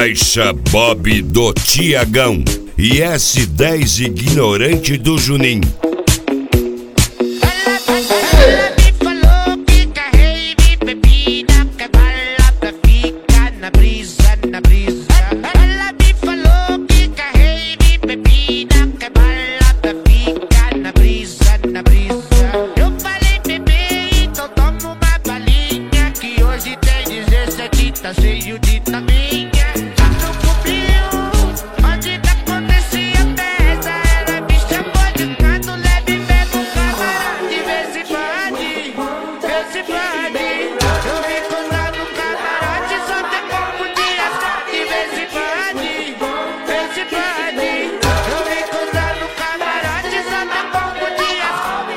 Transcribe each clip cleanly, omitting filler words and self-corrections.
Caixa Bob do Tiagão e S10 ignorante do Juninho. Tá cheio de taminha. No cubinho onde acontecia festa, ela me chamou de canto leve, pega um camarada. Vê se pode, vê se pode. Eu me encontrar no camarote, só tem pouco dias. Vê se pode, vê se pode. Eu me encontrar no camarote, só tem pouco dias.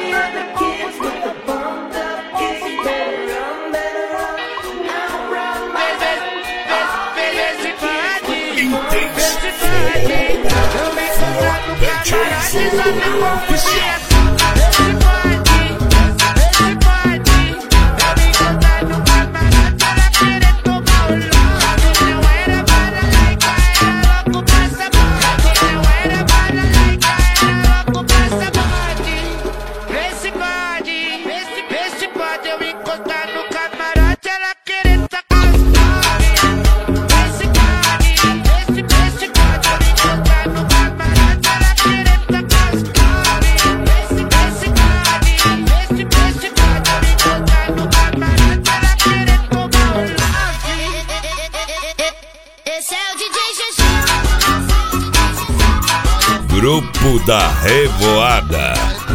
Grupo da Revoada.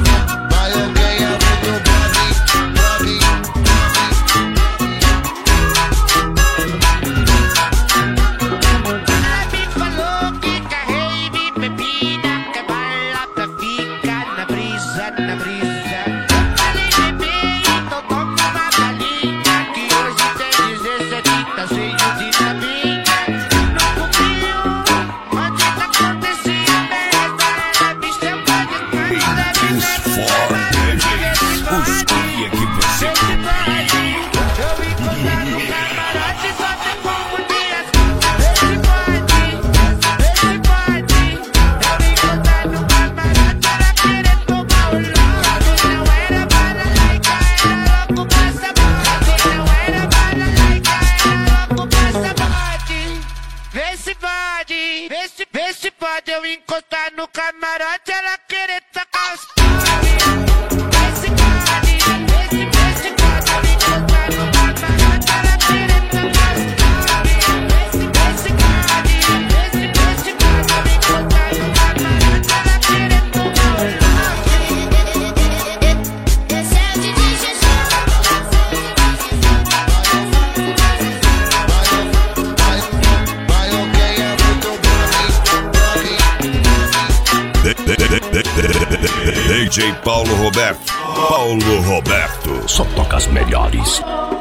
Vê se pode eu encostar no camarote, ela querer tacar os Vê se pode eu encostar no camarote, ela querer tacar os Vê se pode eu encostar no camarote, ela querer tomar Esse é o DJ Jesus. DJ Paulo Roberto. Só toca as melhores.